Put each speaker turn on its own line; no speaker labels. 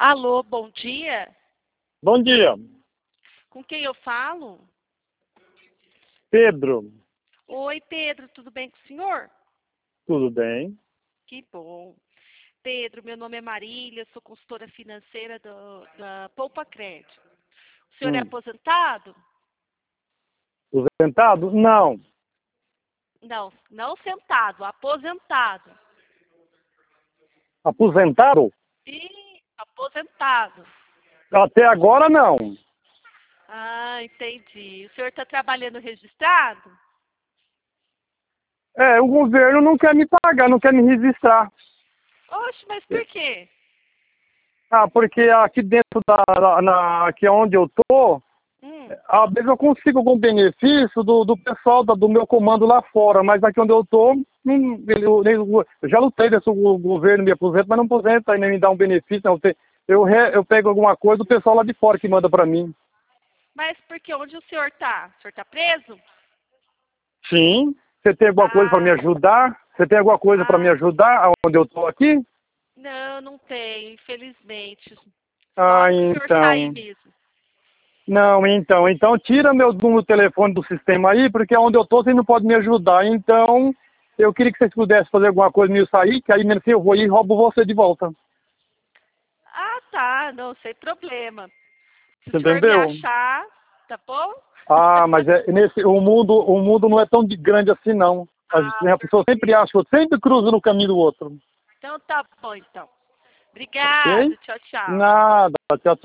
Alô, bom dia.
Bom dia,
Com quem eu falo?
Pedro.
Oi, Pedro, tudo bem com o senhor?
Tudo bem?
Que bom. Pedro, meu nome é Marília, sou consultora financeira da Poupa Crédito. O senhor é
Hum.
aposentado?
Aposentado? Não.
Não, não sentado, aposentado.
Aposentado?
Ih, aposentado.
Até agora não.
Ah, entendi. O senhor está trabalhando registrado?
O governo não quer me pagar, não quer me registrar.
Oxe, mas por quê?
Porque aqui dentro aqui onde eu tô,
Hum,
às vezes eu consigo algum benefício do pessoal do meu comando lá fora, mas aqui onde eu tô, eu já lutei desse o governo me aposenta, mas não aposenta e nem me dá um benefício. Não, eu pego alguma coisa do pessoal lá de fora que manda pra mim.
mas por que? Onde o senhor está? O senhor está preso?
Sim. Você tem alguma coisa para me
Ah,
ajudar? Você tem alguma coisa para me
ah,
ajudar onde eu estou aqui?
não, não tem, infelizmente. Só
Ah,
se o senhor sair
então.
mesmo.
Não, então. Então tira meu número de telefone do sistema aí, porque onde eu estou você não pode me ajudar. Então, eu queria que vocês pudessem fazer alguma coisa me sair, que aí mesmo assim eu vou e roubo você de volta.
Ah, tá, não, sem problema. Se o
Você
senhor me
entendeu?
achar, tá bom?
Ah, mas o mundo não é tão grande assim não.
Ah,
A pessoa sempre
perfeito.
acha, eu sempre cruzo no caminho do outro.
Então tá bom, então.
Ok?
Obrigado, tchau, tchau.
Nada. Tchau, tchau.